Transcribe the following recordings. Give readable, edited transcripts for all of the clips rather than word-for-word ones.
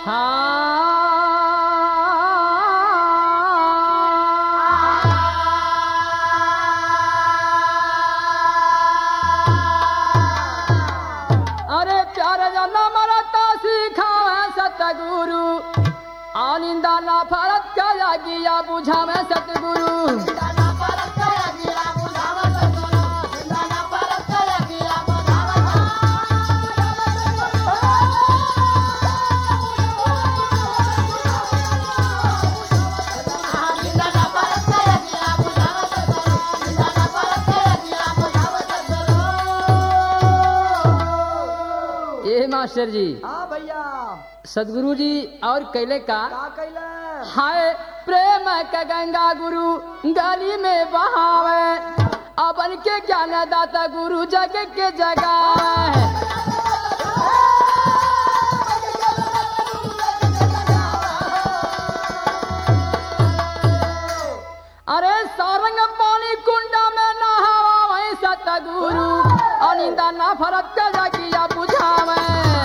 अरे प्यार जाना मरता सिखावे सतगुरु आनिंदा ना फरत का गिया बुझावे सतगुरु मास्टर जी। हाँ भैया। सदगुरु जी और कैले का कैले हाय प्रेम का गंगा गुरु गली में बहावे अपन के ज्ञान दाता गुरु जग के जगावे अरे सारंग पानी कुंडा में नहावा वही सतगुरु अनिंदा ना फरक का जागिया बुझावे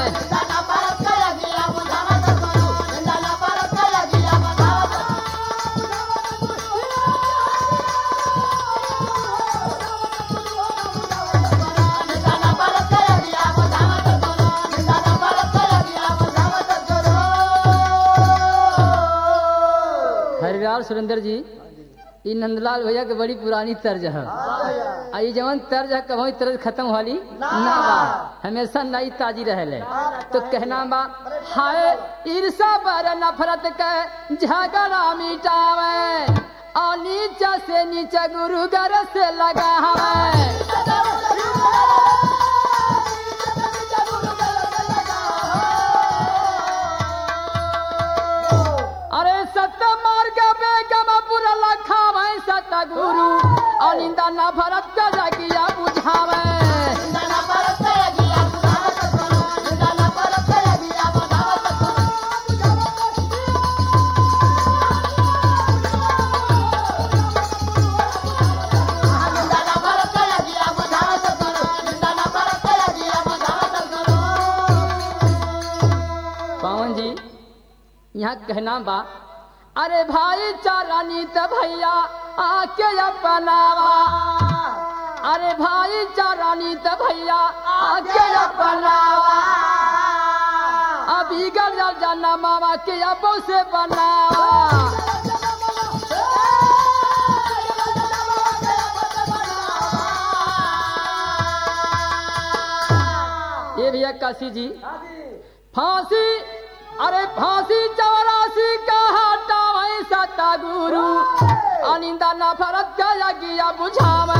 हरिलाल सुरेंद्र जी ये नंदलाल भैया के बड़ी पुरानी तर्ज है आई जवन तर्ज है कभी तर्ज खत्म वाली ना बा हमेशा नई ताजी रहे तो कहना बा हाय ईर्षा पर नफरत के झगड़ा मिटावे और नीचे से नीचे गुरु घर से लगा अरे सत्य मार्ग बेगम पूरा लखा भाई सतगुरु अनिंदा ना भरत का जागिया बुझावे पवन जी यहाँ कहना बा अरे भाई चारा नीत भैया आके अपनावा अरे भाई चारा नीत भैया आके अपनावा अभी गल जाना मामा के अबो से बनावा ये भैया काशी जी फांसी अरे फांसी 84 का हाटा वही सतगुरु अनिंदा ना फरत का गिया बुझावे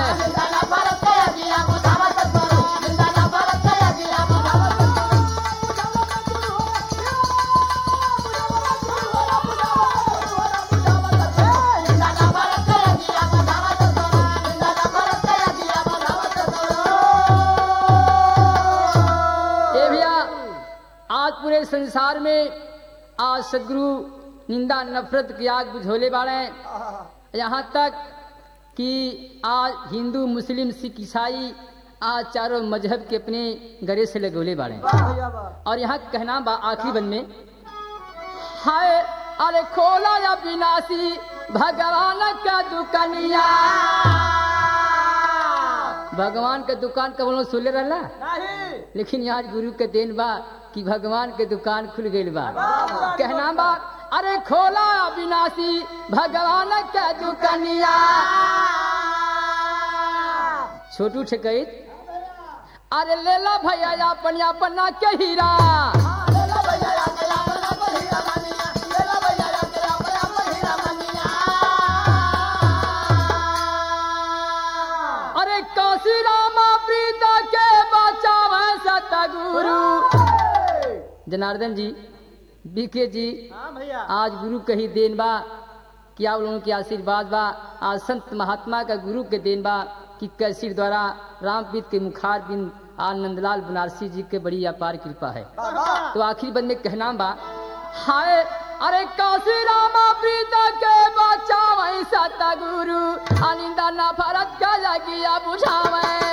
आज पूरे संसार में आज सदगुरु निंदा नफरत की आग बुझोले बाड़े यहाँ तक कि आज हिंदू मुस्लिम सिख ईसाई आज चारों मजहब के अपने गले से लगोले बाड़े और यहाँ कहना बा आखिरी बंद में हाय अरे खोला या विनाशी भगवान का दुकानिया भगवान के दुकान का बोलो सुले रहला लेकिन आज गुरु के देन बा कि भगवान के दुकान खुल गई बा कहना बा अरे खोला विनाशी भगवान के दुकानिया छोटू ठेकैत अरे लेला भैया अपन अपना के हीरा अरे काशी रामा प्रीता के बचावे सतगुरु जनार्दन जी बीके जी आज गुरु कही देन बा कि आप लोगों की आशीर्वाद बा आज संत महात्मा का गुरु के देन बा कि कैसी द्वारा रामपीत के मुखार बिन नंदलाल बनारसी जी के बड़ी अपार कृपा है। तो आखिरी बंद में कहना बा हाय अरे काशी रामा प्रीता के बचावे सतगुरु अनिंदा ना फरत का लगिया बुझावे